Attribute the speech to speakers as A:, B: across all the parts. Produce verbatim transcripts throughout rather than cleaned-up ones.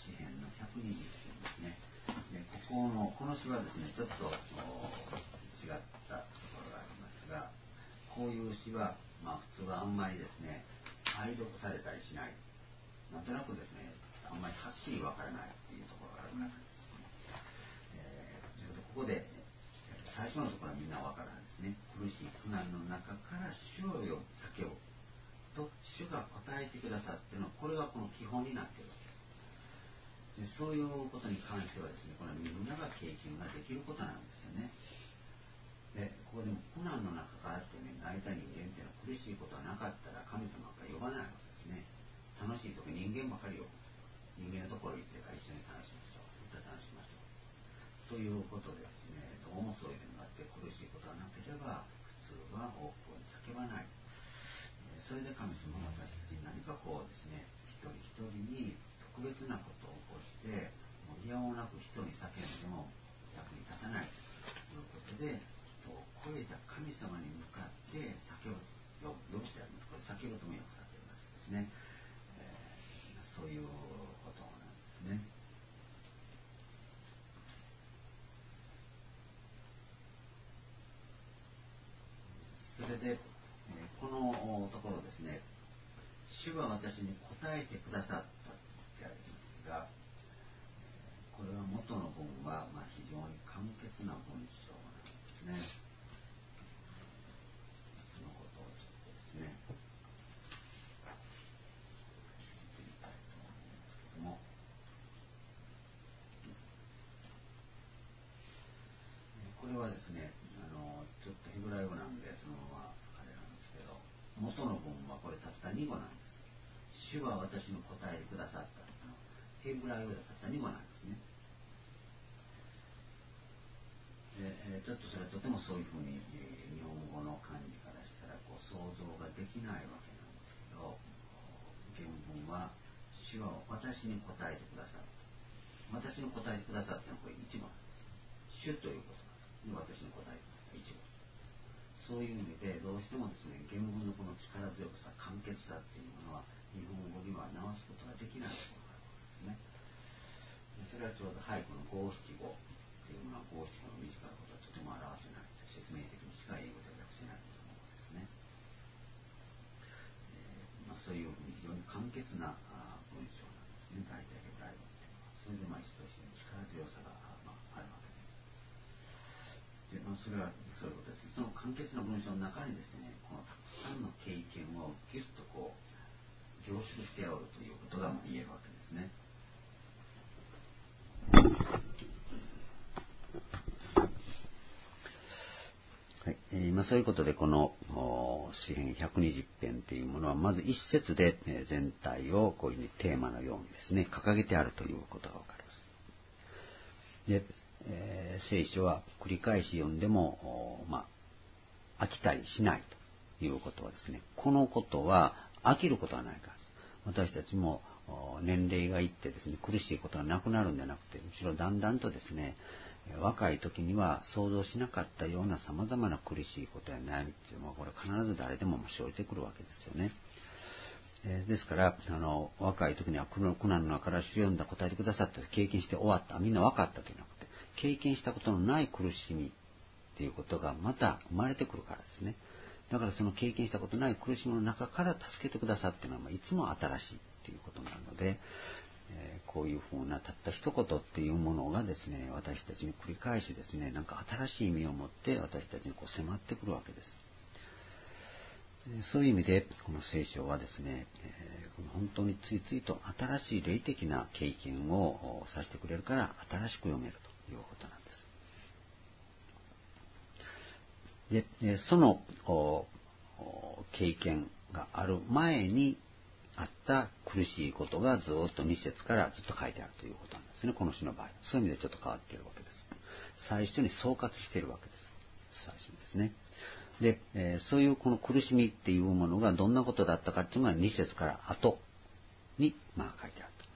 A: 詩編のひゃくにじゅっぺんですね。でここのこの詩はですねちょっと違ったところがありますが、こういう詩は、まあ、普通はあんまりですね愛読されたりしない、なんとなくですねあんまりはっきりわからないっていうところがあるからです、えー、ここで最初のところはみんなわからないですね。苦しい苦難の中から主を呼ぶ叫ぶと主が答えてくださっての、これがこの基本になっているわけです。でそういうことに関してはですね、これはみんなが経験ができることなんですよね。でここでも苦難の中からってね、泣いた人間っていうのは苦しいことはなかったら神様が呼ばないわけですね。楽しい時人間ばかりを人間のところに行ってから一緒に楽しみましょう、歌楽しみましょうということでですね、どうもそういうのがあって苦しいことがなければ普通は大声に叫ばない。それで神様は私たちに何かこうですね、一人一人に特別なことを起こしてもういやおうなく人に叫んでも役に立たないということで、人を超えた神様に向かって叫ぶよ呼ぶしてあります。これ叫ぶともよくされていますですね、えー、そういうことなんですね。それでこのところですね、主は私に答えてくださったってありますが、これは元の文はまあ非常に簡潔な文章なんですね。そのことをちょっとですね見てみたいと思うんですけども、これはですね、あのちょっとヘブライ語なんでそのままあれなんですけど、元の文はこれたったに語なんです。主は私に答えてくださった、ヘブライ語でたったに語なんですね。でちょっとそれはとてもそういうふうに日本語の漢字からしたらこう想像ができないわけなんですけど、原文は主は私に答えてくださった、私に答えてくださったのはこれ一番主ということなんです。私に答えてくださった一番、そういう意味でどうしてもですね、原文のこの力強さ簡潔さっていうものは日本語には直すことができないところがあるわけですね。それはちょうど俳句の五七五っていうのは五七五の短いことはとても表せない、説明的にしか英語では訳せないと思うんですね。えーまあ、そういう非常に簡潔な文章なんですね、大体ヘブライ語っていうのは。それでまあ一つ一つ力強さが、まあ、あるわけです。で、まあ、それはそういうことです。その簡潔な文章の中にですね、このたくさんの経験をギュッとこう凝縮しておるということが言えるわけですね。はいえーまあ、そういうことでこの詩編ひゃくにじゅっぺんというものはまず一節で全体をこういうふうにテーマのようにですね掲げてあるということがわかります。で、えー、聖書は繰り返し読んでも、まあ、飽きたりしないということはですね、このことは飽きることはないからです。私たちも年齢がいってですね苦しいことがなくなるんじゃなくて、むしろだんだんとですね若い時には想像しなかったようなさまざまな苦しいことや悩みっていうのはこれ必ず誰でも生じてくるわけですよね。えー、ですからあの若い時には苦難の中から主読んだ答えてくださった経験して終わった、みんな分かったというのはなくて、経験したことのない苦しみっていうことがまた生まれてくるからですね。だからその経験したことない苦しみの中から助けてくださっているのは、まあ、いつも新しいっていうことなので、えー、こういうふうなたった一言っていうものがですね、私たちに繰り返しですね、なんか新しい意味を持って私たちにこう迫ってくるわけです。そういう意味でこの聖書はですね、えー、本当についついと新しい霊的な経験をさせてくれるから新しく読めるということなんです。で、その経験がある前にあった苦しいことがずっとに節からずっと書いてあるということなんですね、この詩の場合。そういう意味でちょっと変わっているわけです。最初に総括しているわけです。最初にですね。で、えー、そういうこの苦しみっていうものがどんなことだったかっていうのはに節から後にまあ書いてあると。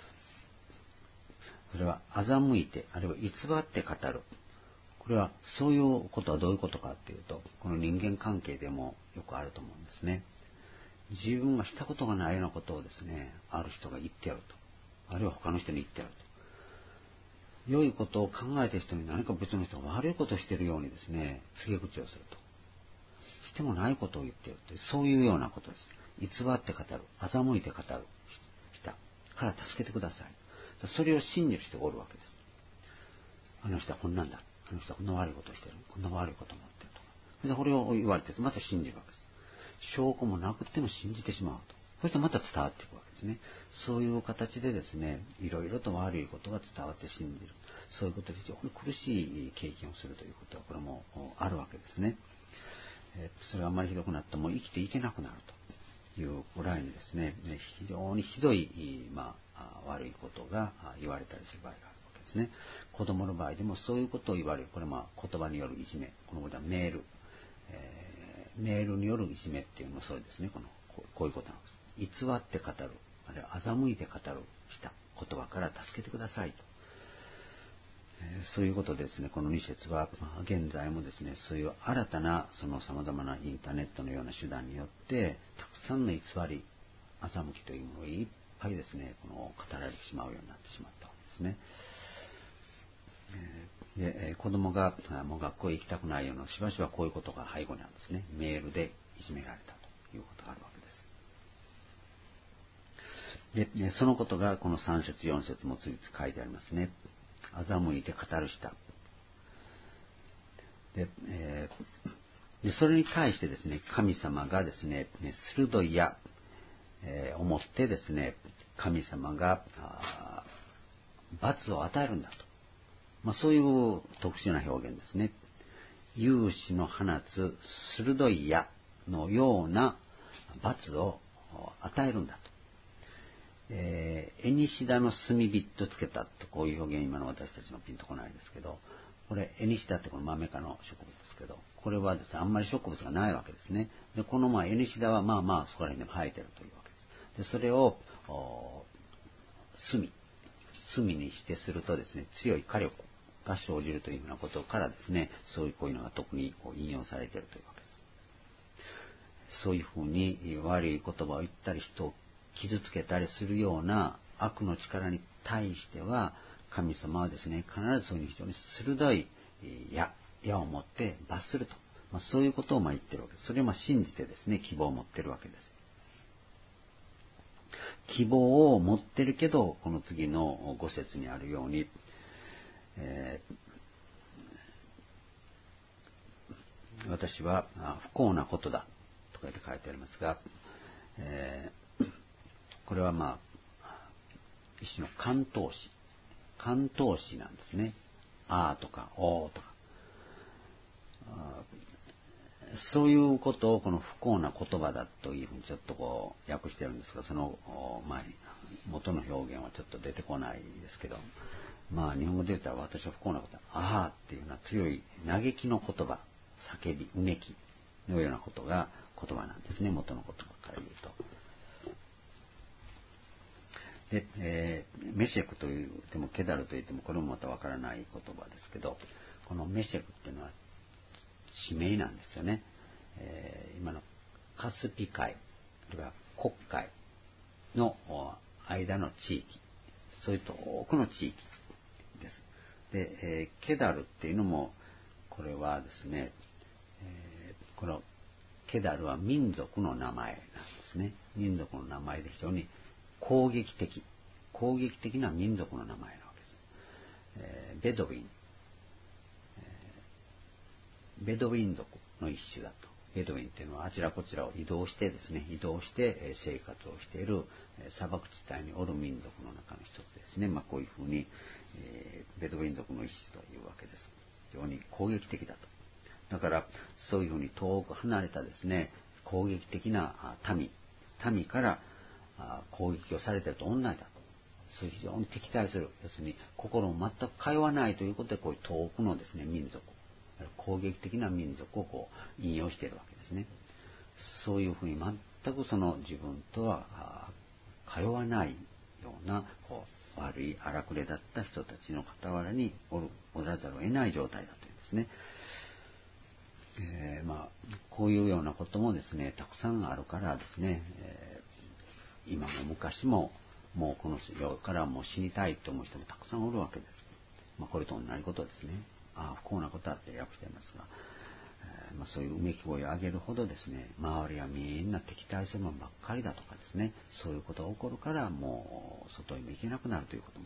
A: それは欺いて、あるいは偽って語る。これはそういうことはどういうことかっていうと、この人間関係でもよくあると思うんですね。自分がしたことがないようなことをですね、ある人が言ってやると。 あるいは他の人に言ってやると。良いことを考えた人に何か別の人が悪いことをしているようにですね、告げ口をすると。してもないことを言っているという、そういうようなことです。偽って語る、欺いて語る人から助けてください。それを信じる人がおるわけです。あの人はこんなんだ。あの人はこんな悪いことをしている。こんな悪いことを持っているとか。それでこれを言われて、また信じるわけです。証拠もなくても信じてしまうと。そしてまた伝わっていくわけですね。そういう形でですね、いろいろと悪いことが伝わって信じる。そういうことで非常に苦しい経験をするということは、これもあるわけですね。それがあんまりひどくなっても生きていけなくなるというぐらいにですね、非常にひどい、まあ、悪いことが言われたりする場合があるわけですね。子供の場合でもそういうことを言われる。これはまあ言葉によるいじめ。このことはメール。えー、メールによるいじめっていうのもそうですね。このこういうことなんです。偽って語る、あるいは欺いて語るした言葉から助けてくださいと。そういうことでですね、このに節は現在もですね、そういう新たなその様々なインターネットのような手段によってたくさんの偽り、欺きというものをいっぱいですね、この語られてしまうようになってしまったわけですね。で、子供がもう学校へ行きたくないようなしばしばこういうことが背後にあるんですね。メールでいじめられたということがあるわけです。で、そのことがこのさん節よん節も次々書いてありますね。欺いて語るした。で、えー、でそれに対してですね、神様がですね、鋭い矢、えー、をもってですね、神様が罰を与えるんだと。まあ、そういう特殊な表現ですね。勇士の放つ鋭い矢のような罰を与えるんだと。えー、エニシダの炭火とつけたと、こういう表現、今の私たちのピンとこないですけど、これエニシダってこのマメ科の植物ですけど、これはですね、あんまり植物がないわけですね。でこのまあエニシダはまあまあそこら辺でも生えてるというわけです。でそれを炭炭にしてするとですね、強い火力が生じるというようなことからですね、そういうこういうのが特にこう引用されているというわけです。そういうふうに悪い言葉を言ったり人を傷つけたりするような悪の力に対しては、神様はですね、必ずそういう非常に鋭い矢、矢を持って罰すると。まあ、そういうことをまあ言ってるわけです。それをまあ信じてですね、希望を持ってるわけです。希望を持ってるけど、この次のご節にあるように、えー、私は不幸なことだとか言って書いてありますが、えー、これはまあ一種の関東詞関東詞なんですね。あーとかおーとか、そういうことをこの不幸な言葉だというふうにちょっとこう訳してるんですが、その、まあ、元の表現はちょっと出てこないですけど、まあ日本語で言ったら私は不幸なことだ、あーっていうような強い嘆きの言葉、叫び、うめきのようなことが言葉なんですね、元の言葉から言うと。で、えー、メシェクと言ってもケダルと言ってもこれもまたわからない言葉ですけど、このメシェクっていうのは地名なんですよね。えー、今のカスピ海あるいは黒海の間の地域、そういう遠くの地域です。で、えー、ケダルっていうのもこれはですね、えー、このケダルは民族の名前なんですね。民族の名前で非常に攻撃的攻撃的な民族の名前なわけです。えー、ベドウィン、えー、ベドウィン族の一種だと。ベドウィンというのはあちらこちらを移動してですね、移動して生活をしている砂漠地帯におる民族の中の一つですね。まあこういうふうに、えー、ベドウィン族の一種というわけです。非常に攻撃的だと。だからそういうふうに遠く離れたですね、攻撃的な民民から攻撃をされていると同じだと。そういう非常に敵対する、要するに心も全く通わないということで、こういう遠くのですね民族、攻撃的な民族をこう引用しているわけですね。そういうふうに全くその自分とは通わないようなこう悪い荒くれだった人たちの傍らにおるおらざるを得ない状態だというんですね。えー、まあこういうようなこともですねたくさんあるからですね、えー、今も昔ももうこの世からもう死にたいと思う人もたくさんおるわけです。まあ、これと同じことですね。ああ不幸なことだって訳していますが、えーまあ、そういううめき声を上げるほどですね、周りはみんな敵対するものばっかりだとかですね、そういうことが起こるからもう外にも行けなくなるということも。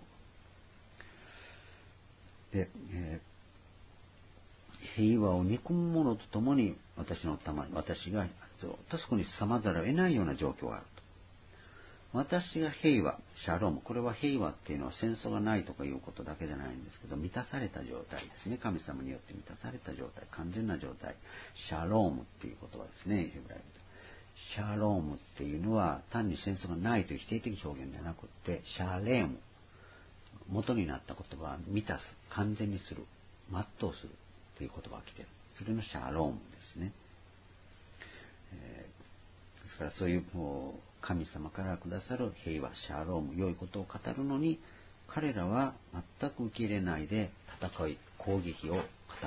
A: で、えー、平和を憎む者とともに私のたまに私がずっとそこにさまざるを得ないような状況があると。私が平和、シャローム、これは平和っていうのは戦争がないとかいうことだけじゃないんですけど、満たされた状態ですね。神様によって満たされた状態、完全な状態。シャロームっていう言葉ですね、ヘブライ語で。シャロームっていうのは単に戦争がないという否定的表現ではなくて、シャレーム。元になった言葉は満たす、完全にする、全うするという言葉が来ている。それのシャロームですね。えー、ですからそういうこう神様からくださる平和、シャローム、良いことを語るのに、彼らは全く受け入れないで戦い、攻撃を語る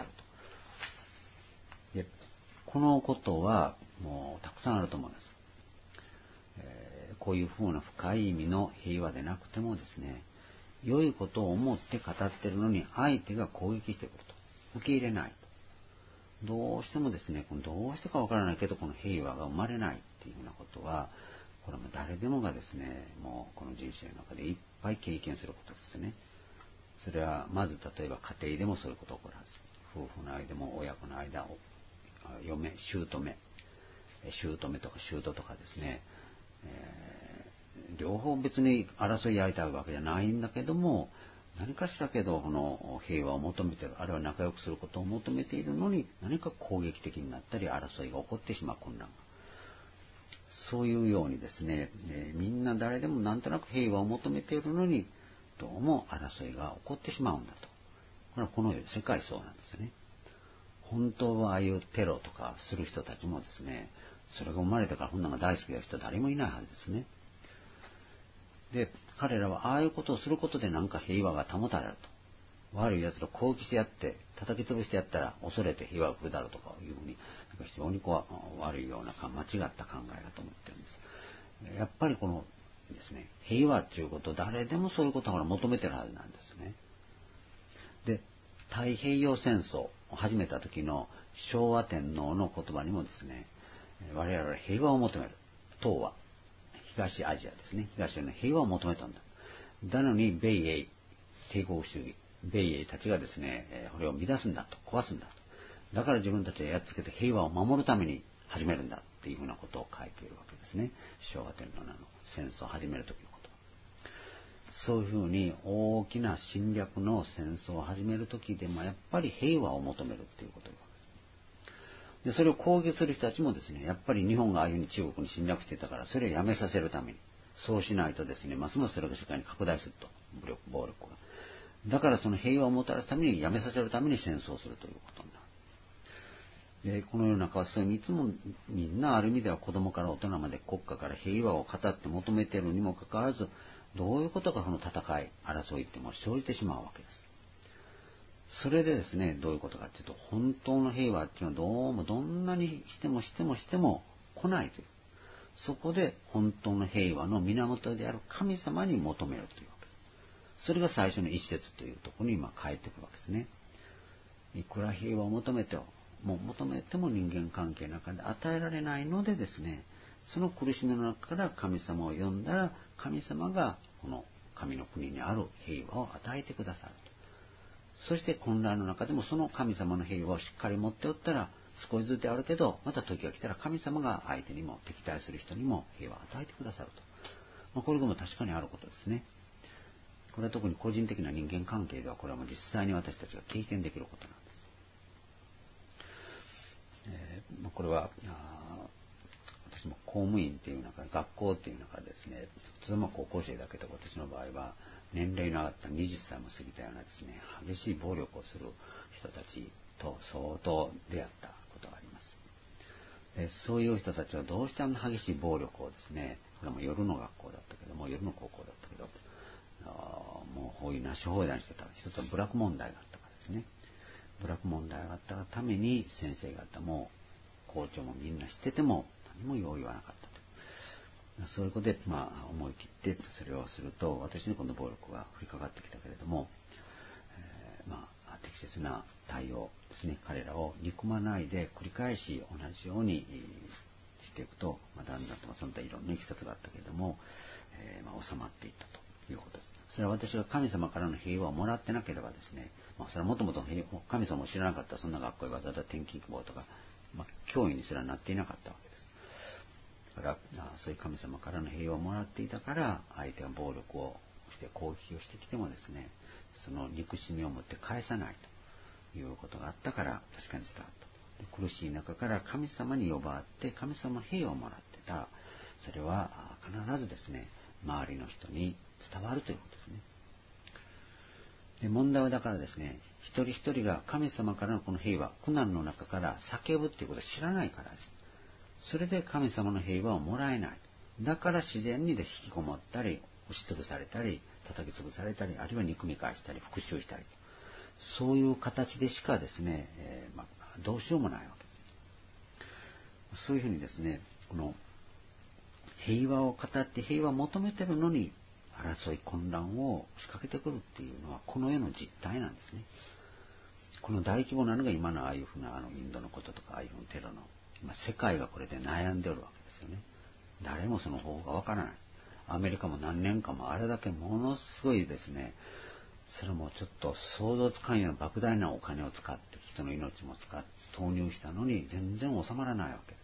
A: と。で、このことはもうたくさんあると思います。えー、こういうふうな深い意味の平和でなくてもですね、良いことを思って語っているのに相手が攻撃してくると。受け入れないと。どうしてもですね、どうしてかわからないけど、この平和が生まれないっていうようなことは、これも誰でもがですね、もうこの人生の中でいっぱい経験することですね。それはまず例えば家庭でもそういうことが起こるはず。夫婦の間でも親子の間、嫁、姑、姑とか姑とかですね、えー、両方別に争い合いたいわけじゃないんだけども、何かしらけどこの平和を求めている、あるいは仲良くすることを求めているのに、何か攻撃的になったり争いが起こってしまう混乱が。そういうようにですね、えー、みんな誰でもなんとなく平和を求めているのに、どうも争いが起こってしまうんだと。これはこの世界そうなんですね。本当はああいうテロとかする人たちもですね、それが生まれてからこんなのが大好きな人誰もいないはずですね。で、彼らはああいうことをすることでなんか平和が保たれると。悪い奴らを攻撃してやって、叩き潰してやったら恐れて平和が来るだろうとかいうふうに、なんか非常にこう悪いような間違った考えだと思ってるんです。やっぱりこのですね、平和っていうこと、誰でもそういうことを求めてるはずなんですね。で、太平洋戦争を始めた時の昭和天皇の言葉にもですね、我々は平和を求める。東は東アジアですね。東アジアの平和を求めたんだ。なのに米英帝国主義、米英たちがですね、これを乱すんだと、壊すんだと。だから自分たちはやっつけて平和を守るために始めるんだっていうふうなことを書いているわけですね。昭和天皇の戦争を始める時のこと。そういうふうに大きな侵略の戦争を始める時でもやっぱり平和を求めるっていうことです。で、それを攻撃する人たちもですね、やっぱり日本がああいうふうに中国に侵略していたから、それをやめさせるために、そうしないとですね、ますますそれが世界に拡大すると、武力、暴力が。だからその平和をもたらすために、やめさせるために戦争をするということになる。で、この世の中はそういういつもみんなある意味では子供から大人まで国家から平和を語って求めているにもかかわらず、どういうことがこの戦い、争いっても生じてしまうわけです。それでですね、どういうことかというと、本当の平和っていうのはどうもどんなにしてもしてもしても来ないという。そこで本当の平和の源である神様に求めるというわけです。それが最初の一節というところに今返ってくるわけですね。いくら平和を求めても、もう求めても人間関係の中で与えられないのでですね、その苦しみの中から神様を呼んだら、神様がこの神の国にある平和を与えてくださると。そして混乱の中でもその神様の平和をしっかり持っておったら、少しずつであるけど、また時が来たら神様が相手にも敵対する人にも平和を与えてくださると。まあ、これも確かにあることですね。これは特に個人的な人間関係では、これはもう実際に私たちが経験できることなんです。えーまあ、これは私も公務員っていう中で、学校っていう中でですね、普通は高校生だけど、私の場合は年齢の上がったはたちも過ぎたようなですね、激しい暴力をする人たちと相当出会ったことがあります。でそういう人たちはどうしてあの激しい暴力をですね、これも夜の学校だったけども、夜の高校だったけど、もうこういうなし放題にしてた。一つは部落問題があったからですね。部落問題があったがために先生方も校長もみんな知ってても何も用意はなかったと。 そういうことで、まあ、思い切ってそれをすると、私に今度暴力が降りかかってきたけれども、えー、まあ、適切な対応ですね、彼らを憎まないで繰り返し同じようにしていくと、まあ、だんだんとその他いろんな経緯があったけれども、えーまあ、収まっていったということです。それは私が神様からの平和をもらってなければですね、まあ、それはもともと神様を知らなかったら、そんな学校へわざわざ転勤希望とか、まあ、教員にすらなっていなかったわけです。だから、そういう神様からの平和をもらっていたから、相手が暴力をして攻撃をしてきてもですね、その憎しみを持って返さないということがあったから、確かに伝わった。苦しい中から神様に呼ばわって神様の平和をもらってた。それは必ずですね、周りの人に伝わるということですね。で、問題はだからですね、一人一人が神様からのこの平和、苦難の中から叫ぶということを知らないからです。それで神様の平和をもらえない。だから自然にで引きこもったり、押しつぶされたり、叩きつぶされたり、あるいは憎み返したり、復讐したりと。そういう形でしかですね、えーまあ、どうしようもないわけです。そういうふうにですね、この平和を語って平和を求めてるのに、争い混乱を仕掛けてくるっていうのはこの世の実態なんですね。この大規模なのが今のああいうふうなあのインドのこととか、ああいうふうなテロの今世界がこれで悩んでおるわけですよね。誰もその方法がわからない。アメリカも何年間もあれだけものすごいですね、それもちょっと想像つかんような莫大なお金を使って人の命も使って投入したのに全然収まらないわけです。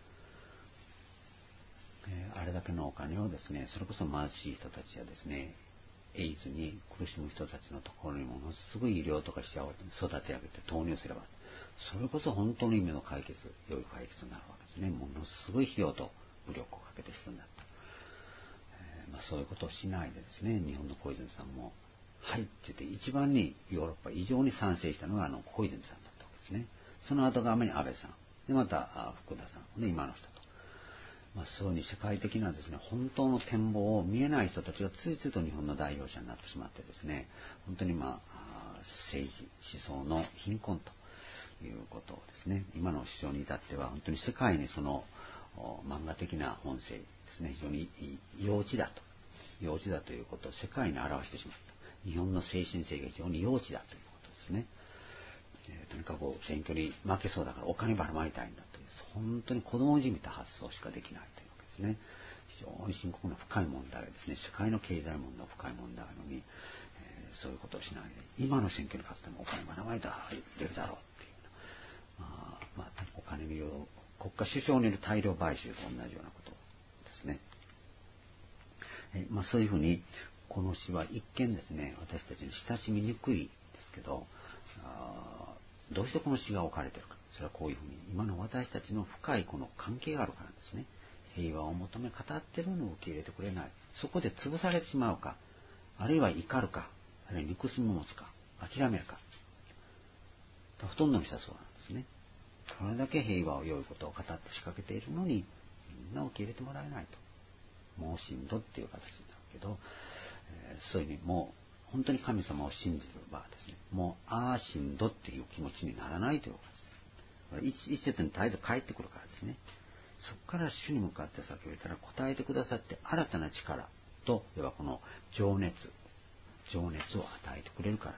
A: えー、あれだけのお金をですね、それこそ貧しい人たちやですね、エイズに苦しむ人たちのところにものすごい医療とかしちゃおうと育て上げて投入すれば、それこそ本当の意味の解決、良い解決になるわけですね。ものすごい費用と武力をかけて必要になった。えーまあ、そういうことをしないでですね、日本の小泉さんも、はいって言って一番にヨーロッパ以上に賛成したのがあの小泉さんだったわけですね。その後が安倍さん。で、また福田さん。で、今の人と。まあ、そうに世界的なですね、本当の展望を見えない人たちがついついと日本の代表者になってしまってですね、本当にまあ、政治、思想の貧困ということをですね、今の首相に至っては本当に世界にその漫画的な本性ですね、非常に幼稚だと、幼稚だということを世界に表してしまった。日本の精神性が非常に幼稚だということですね。えー、とにかく選挙に負けそうだからお金ばらまいたいんだという、本当に子供じみた発想しかできないというわけですね。非常に深刻な深い問題ですね。世界の経済問題、深い問題なのに、えー、そういうことをしないで、今の選挙に勝つでもお金ばらまいたら言ってるだろうっていう、まあ、まあ、お金による国家首相による大量買収と同じようなことですね。えーまあ、そういうふうにこの詩は一見ですね、私たちに親しみにくいですけど、あどうしてこの詩が置かれているか。それはこういうふうに今の私たちの深いこの関係があるからですね。平和を求め語っているのを受け入れてくれない。そこで潰されてしまうか、あるいは怒るか、あるいは憎しみを持つか、諦めるか。ほとんどの人はそうなんですね。これだけ平和を良いことを語って仕掛けているのに、みんな受け入れてもらえないと。もうしんどっていう形になるけど、えー、そういう意味もう本当に神様を信じる場合ですね、もうああしんどっていう気持ちにならないということです。一節に絶えず帰ってくるからですね。そこから主に向かって叫べたら答えてくださって新たな力と、ではこの情熱、情熱を与えてくれるからです。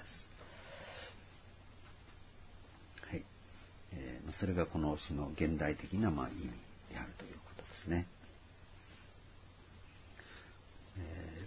A: はい。えー、それがこの詩の現代的なまあ意味であるということですね。え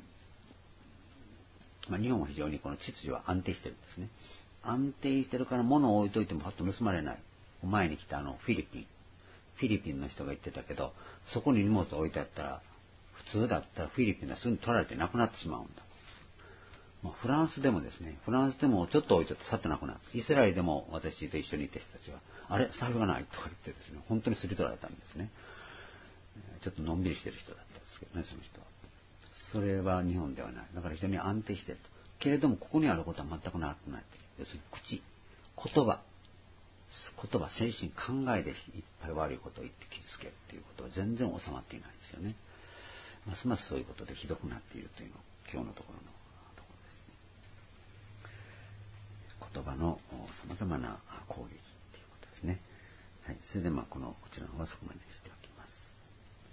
A: ーまあ、日本は非常にこの秩序は安定してるんですね。安定してるから物を置いといてもパッと盗まれない。前に来たあのフィリピン。フィリピンの人が言ってたけど、そこに荷物を置いてあったら、普通だったらフィリピンはすぐに取られてなくなってしまうんだ。まあ、フランスでもですね、フランスでもちょっと置いておいてさっとなくなる。イスラエルでも私と一緒にいた人たちは、あれ財布がないとか言ってですね、本当にすり取られたんですね。ちょっとのんびりしてる人だったんですけどね、その人は。それは日本ではない。だから非常に安定していると。けれども、ここにあることは全くなくなっている。要するに口、言葉、言葉、精神、考えでいっぱい悪いことを言って傷つけるということは全然収まっていないですよね。ますますそういうことでひどくなっているというのが今日のところのところですね。言葉のさまざまな攻撃ということですね。はい。それでまあこのこちらの方はそこまでにしておきます。